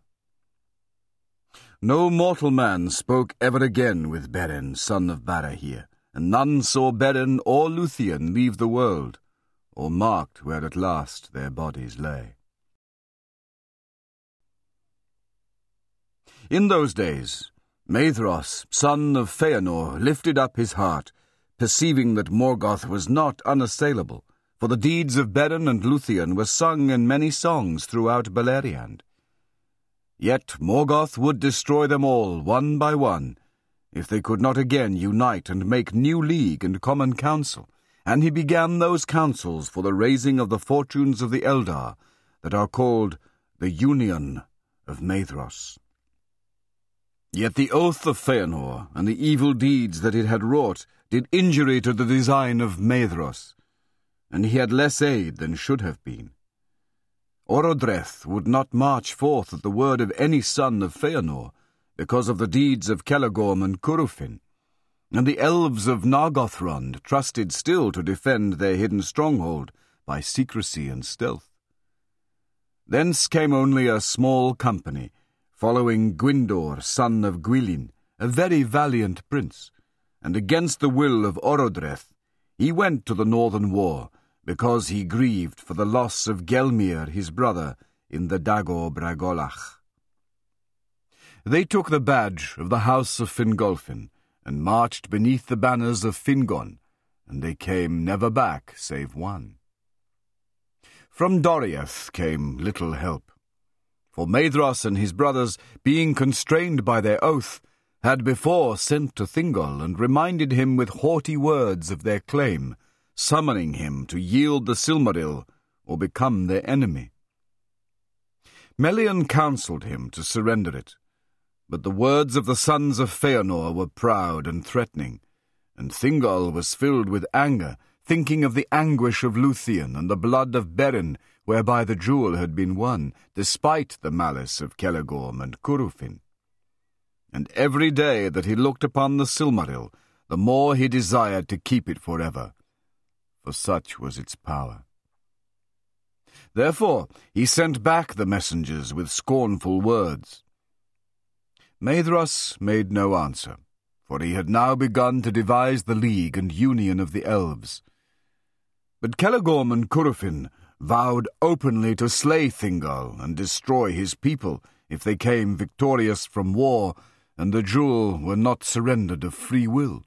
No mortal man spoke ever again with Beren, son of Barahir, and none saw Beren or Luthien leave the world, or marked where at last their bodies lay. In those days, Maedhros, son of Feanor, lifted up his heart, perceiving that Morgoth was not unassailable, for the deeds of Beren and Luthien were sung in many songs throughout Beleriand. Yet Morgoth would destroy them all, one by one, if they could not again unite and make new league and common council, and he began those councils for the raising of the fortunes of the Eldar, that are called the Union of Maedhros. Yet the oath of Feanor and the evil deeds that it had wrought did injury to the design of Maedhros, and he had less aid than should have been. Orodreth would not march forth at the word of any son of Feanor, because of the deeds of Celegorm and Curufin, and the elves of Nargothrond trusted still to defend their hidden stronghold by secrecy and stealth. Thence came only a small company, following Gwyndor, son of Gwilin, a very valiant prince, and against the will of Orodreth he went to the northern war, because he grieved for the loss of Gelmir his brother in the Dagor Bragolach. They took the badge of the house of Fingolfin, and marched beneath the banners of Fingon, and they came never back save one. From Doriath came little help, for Maedhros and his brothers, being constrained by their oath, had before sent to Thingol and reminded him with haughty words of their claim, summoning him to yield the Silmaril or become their enemy. Melian counselled him to surrender it, but the words of the sons of Feanor were proud and threatening, and Thingol was filled with anger, thinking of the anguish of Luthien and the blood of Beren, whereby the jewel had been won, despite the malice of Celegorm and Curufin. And every day that he looked upon the Silmaril, the more he desired to keep it forever, for such was its power. Therefore he sent back the messengers with scornful words. Maedhros made no answer, for he had now begun to devise the league and union of the elves. But Celegorm and Curufin vowed openly to slay Thingol and destroy his people if they came victorious from war, and the jewel were not surrendered of free will.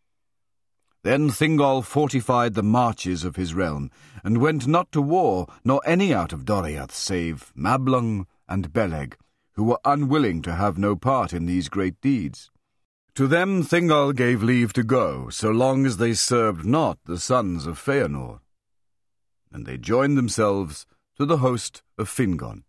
Then Thingol fortified the marches of his realm, and went not to war, nor any out of Doriath, save Mablung and Beleg, who were unwilling to have no part in these great deeds. To them Thingol gave leave to go, so long as they served not the sons of Feanor. And they joined themselves to the host of Fingon.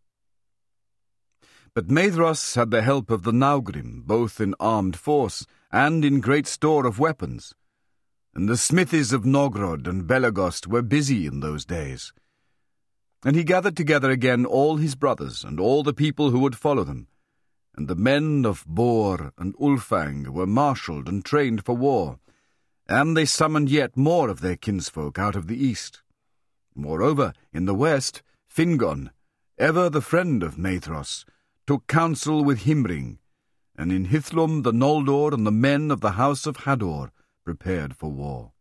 But Maedhros had the help of the Naugrim, both in armed force and in great store of weapons, and the smithies of Nogrod and Belagost were busy in those days. And he gathered together again all his brothers and all the people who would follow them, and the men of Bor and Ulfang were marshalled and trained for war, and they summoned yet more of their kinsfolk out of the east. Moreover, in the west, Fingon, ever the friend of Maedhros, took counsel with Himring, and in Hithlum the Noldor and the men of the house of Hador prepared for war.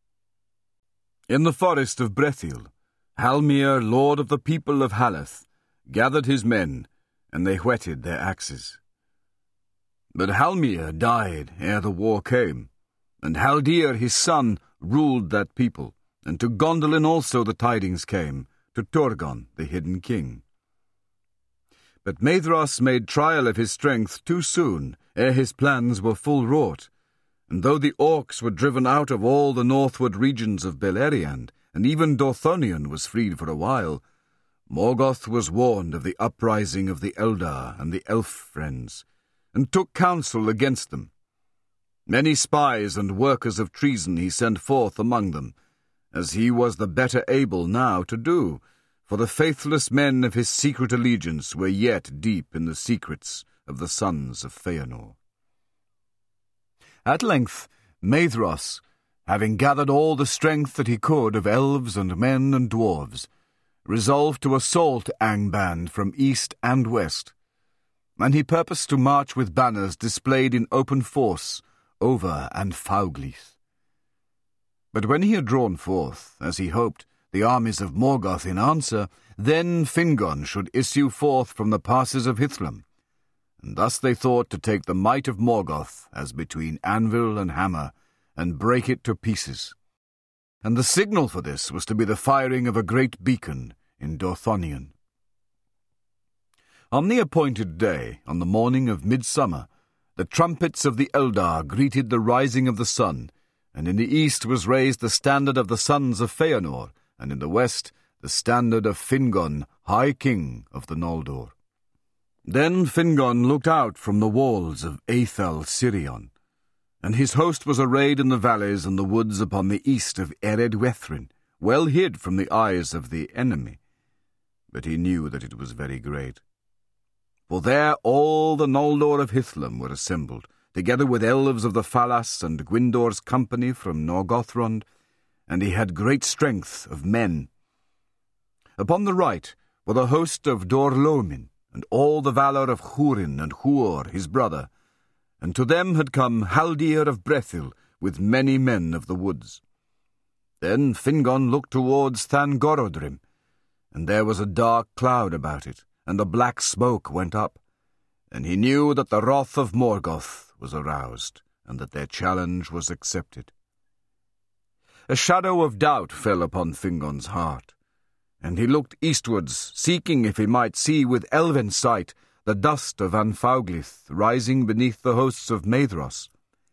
In the forest of Brethil, Halmir, lord of the people of Haleth, gathered his men, and they whetted their axes. But Halmir died ere the war came, and Haldir his son ruled that people, and to Gondolin also the tidings came, to Turgon the hidden king. But Maedhros made trial of his strength too soon, ere his plans were full wrought, and though the orcs were driven out of all the northward regions of Beleriand, and even Dorthonion was freed for a while, Morgoth was warned of the uprising of the Eldar and the elf friends, and took counsel against them. Many spies and workers of treason he sent forth among them, as he was the better able now to do, for the faithless men of his secret allegiance were yet deep in the secrets of the sons of Feanor. At length, Maedhros, having gathered all the strength that he could of elves and men and dwarves, resolved to assault Angband from east and west, and he purposed to march with banners displayed in open force over Anfauglith. But when he had drawn forth, as he hoped, the armies of Morgoth in answer, then Fingon should issue forth from the passes of Hithlum, and thus they thought to take the might of Morgoth as between anvil and hammer, and break it to pieces. And the signal for this was to be the firing of a great beacon in Dorthonion. On the appointed day, on the morning of midsummer, the trumpets of the Eldar greeted the rising of the sun, and in the east was raised the standard of the sons of Feanor, and in the west the standard of Fingon, High King of the Noldor. Then Fingon looked out from the walls of Aethel Sirion, and his host was arrayed in the valleys and the woods upon the east of Eredwethrin, well hid from the eyes of the enemy. But he knew that it was very great. For there all the Noldor of Hithlum were assembled, together with elves of the Falas and Gwyndor's company from Norgothrond, and he had great strength of men. Upon the right were the host of Dorlomin, and all the valour of Húrin and Huor his brother, and to them had come Haldir of Brethil with many men of the woods. Then Fingon looked towards Thangorodrim, and there was a dark cloud about it, and a black smoke went up, and he knew that the wrath of Morgoth was aroused, and that their challenge was accepted. A shadow of doubt fell upon Fingon's heart, and he looked eastwards, seeking if he might see with elven sight the dust of Anfauglith rising beneath the hosts of Maedhros.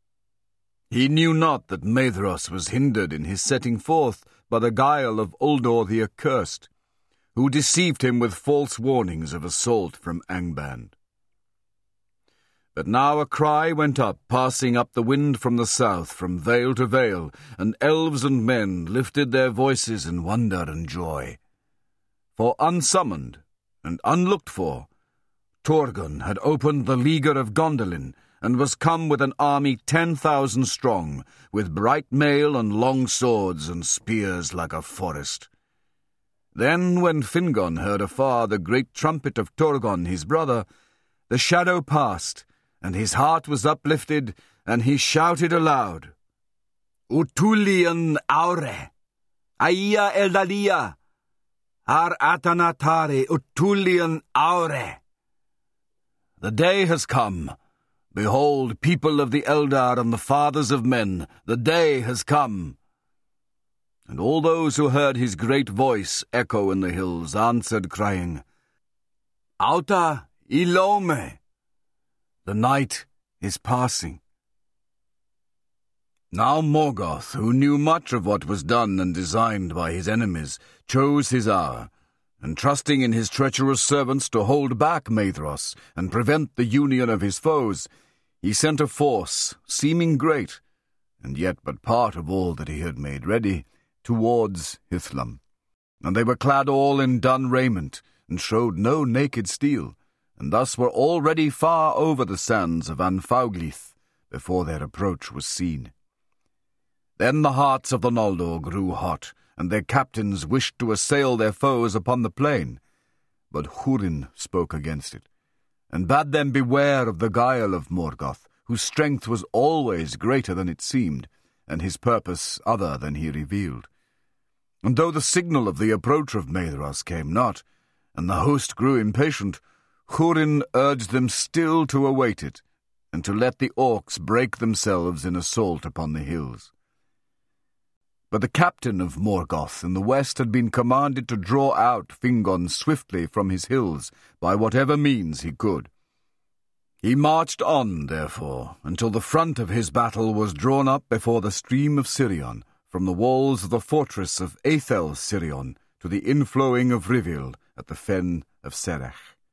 He knew not that Maedhros was hindered in his setting forth by the guile of Uldor the Accursed, who deceived him with false warnings of assault from Angband. But now a cry went up, passing up the wind from the south, from vale to vale, and elves and men lifted their voices in wonder and joy. For unsummoned and unlooked for, Turgon had opened the leaguer of Gondolin, and was come with an army ten thousand strong, with bright mail and long swords and spears like a forest. Then, when Fingon heard afar the great trumpet of Turgon his brother, the shadow passed, and his heart was uplifted, and he shouted aloud, Utulian aure, aia eldalia, ar atanatare utulian aure. The day has come. Behold, people of the Eldar and the fathers of men, the day has come. And all those who heard his great voice echo in the hills answered, crying, Auta ilome, the night is passing. Now Morgoth, who knew much of what was done and designed by his enemies, chose his hour, and trusting in his treacherous servants to hold back Maedhros and prevent the union of his foes, he sent a force, seeming great, and yet but part of all that he had made ready, towards Hithlum. And they were clad all in dun raiment, and showed no naked steel, and thus were already far over the sands of Anfauglith, before their approach was seen. Then the hearts of the Noldor grew hot, and their captains wished to assail their foes upon the plain. But Húrin spoke against it, and bade them beware of the guile of Morgoth, whose strength was always greater than it seemed, and his purpose other than he revealed. And though the signal of the approach of Maedhros came not, and the host grew impatient, Húrin urged them still to await it, and to let the orcs break themselves in assault upon the hills. But the captain of Morgoth in the west had been commanded to draw out Fingon swiftly from his hills by whatever means he could. He marched on, therefore, until the front of his battle was drawn up before the stream of Sirion, from the walls of the fortress of Aethel Sirion to the inflowing of Rivil at the fen of Serech.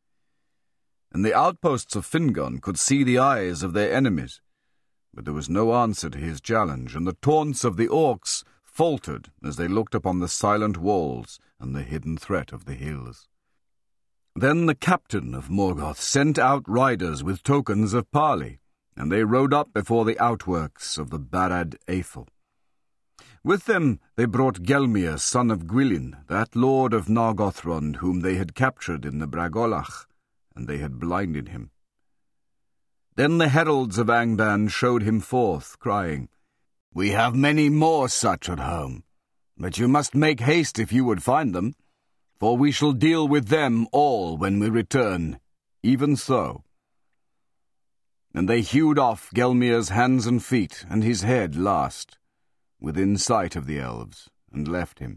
And the outposts of Fingon could see the eyes of their enemies, but there was no answer to his challenge, and the taunts of the orcs faltered as they looked upon the silent walls and the hidden threat of the hills. Then the captain of Morgoth sent out riders with tokens of parley, and they rode up before the outworks of the Barad Aethel. With them they brought Gelmir, son of Gwilin, that lord of Nargothrond, whom they had captured in the Bragolach, and they had blinded him. Then the heralds of Angband showed him forth, crying, We have many more such at home, but you must make haste if you would find them, for we shall deal with them all when we return, even so. And they hewed off Gelmir's hands and feet, and his head last, within sight of the elves, and left him.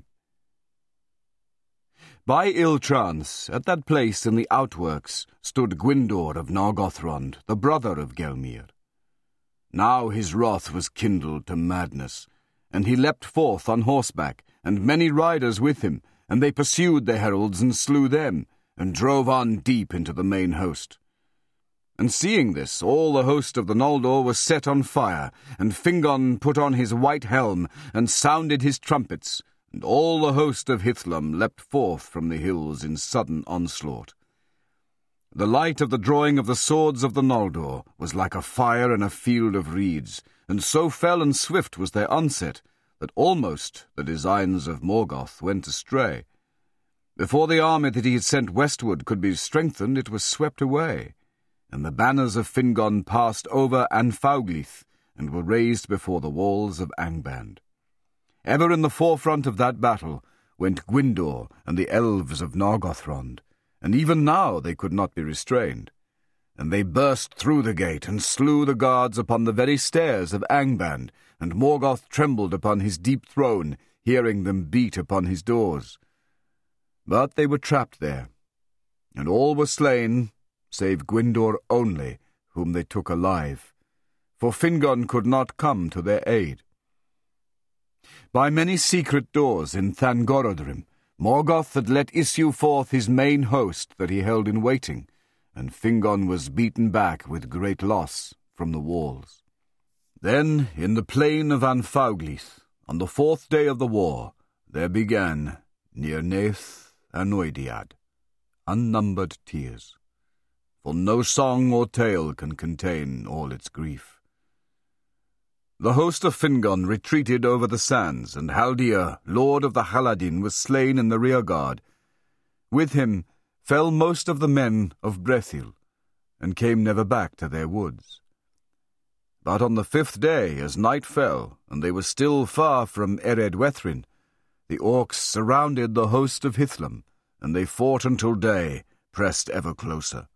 By ill chance, at that place in the outworks, stood Gwyndor of Nargothrond, the brother of Gelmir. Now his wrath was kindled to madness, and he leapt forth on horseback, and many riders with him, and they pursued the heralds and slew them, and drove on deep into the main host. And seeing this, all the host of the Noldor was set on fire, and Fingon put on his white helm, and sounded his trumpets, and all the host of Hithlum leapt forth from the hills in sudden onslaught. The light of the drawing of the swords of the Noldor was like a fire in a field of reeds, and so fell and swift was their onset, that almost the designs of Morgoth went astray. Before the army that he had sent westward could be strengthened, it was swept away, and the banners of Fingon passed over Anfauglith, and were raised before the walls of Angband. Ever in the forefront of that battle went Gwyndor and the elves of Nargothrond, and even now they could not be restrained. And they burst through the gate, and slew the guards upon the very stairs of Angband, and Morgoth trembled upon his deep throne, hearing them beat upon his doors. But they were trapped there, and all were slain, save Gwyndor only, whom they took alive, for Fingon could not come to their aid. By many secret doors in Thangorodrim, Morgoth had let issue forth his main host that he held in waiting, and Fingon was beaten back with great loss from the walls. Then, in the plain of Anfauglith, on the fourth day of the war, there began, near Nath Anoidiad, unnumbered tears, for no song or tale can contain all its grief. The host of Fingon retreated over the sands, and Haldir, lord of the Haladin, was slain in the rearguard. With him fell most of the men of Brethil, and came never back to their woods. But on the fifth day, as night fell, and they were still far from Ered Wethrin, the orcs surrounded the host of Hithlam, and they fought until day, pressed ever closer.